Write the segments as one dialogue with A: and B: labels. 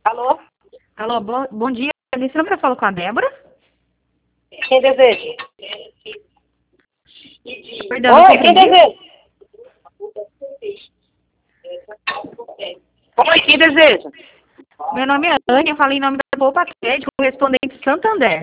A: Alô?
B: Alô, bom dia. Nesse número eu falo com a Débora?
A: Quem deseja?
B: Perdão, não
A: Oi, quem
B: compreendi.
A: deseja? Oi, quem deseja?
B: Meu nome é Anne, eu falo em nome da Poupa Crédito, correspondente Santander.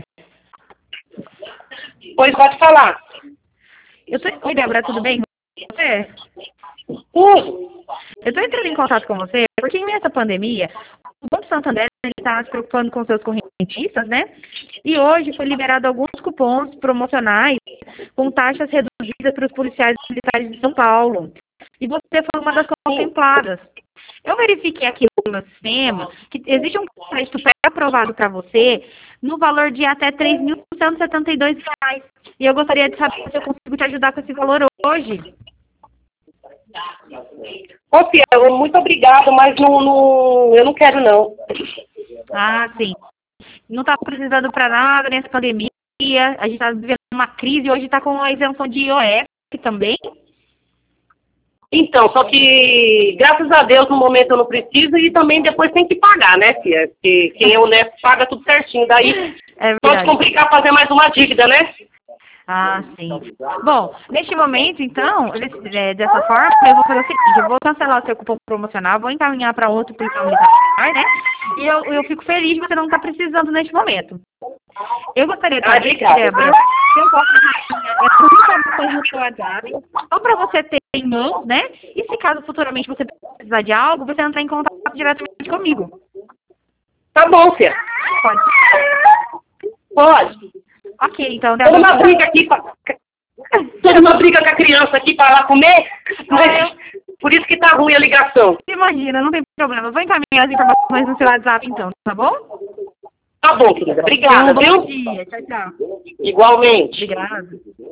A: Pois pode falar.
B: Oi, Débora, tudo bem com você?
A: Tudo.
B: Eu estou entrando em contato com você porque nessa pandemia, o Banco Santander está se preocupando com seus correntistas, né? E hoje foi liberado alguns cupons promocionais com taxas reduzidas para os policiais militares de São Paulo. E você foi uma das contempladas. Eu verifiquei aqui no meu sistema que existe um crédito pré-aprovado para você no valor de até R$ 3.172. E eu gostaria de saber se eu consigo te ajudar com esse valor hoje.
A: Ô, Fia, muito obrigado, mas eu não quero, não.
B: Ah, sim. Não está precisando para nada nessa pandemia. A gente está vivendo uma crise e hoje está com a isenção de IOF também.
A: Então, só que, graças a Deus, no momento eu não preciso e também depois tem que pagar, né, Fia? Porque quem é honesto paga tudo certinho. Daí pode complicar fazer mais uma dívida, né?
B: Ah, sim. Bom, neste momento, então, dessa forma, eu vou fazer o seguinte, eu vou cancelar o seu cupom promocional, vou encaminhar para outro policial militar, né? E eu fico feliz de você não estar precisando neste momento. Eu gostaria de saber, Débora, se eu posso encaminhar essas informações no seu WhatsApp, só para você ter em mãos, né? E se caso futuramente você precisar de algo, você entrar em contato diretamente comigo.
A: Tá bom, Fia.
B: Pode?
A: Pode.
B: Ok, então,
A: Toda
B: Débora.
A: uma briga aqui, toda uma briga com a criança aqui para lá comer, mas por isso que tá ruim a ligação.
B: Imagina, não tem problema. Eu vou encaminhar as informações no seu WhatsApp, então, tá bom?
A: Tá bom, querida. Obrigada,
B: Bom
A: viu?
B: dia. Tchau, tchau.
A: Igualmente.
B: Obrigada.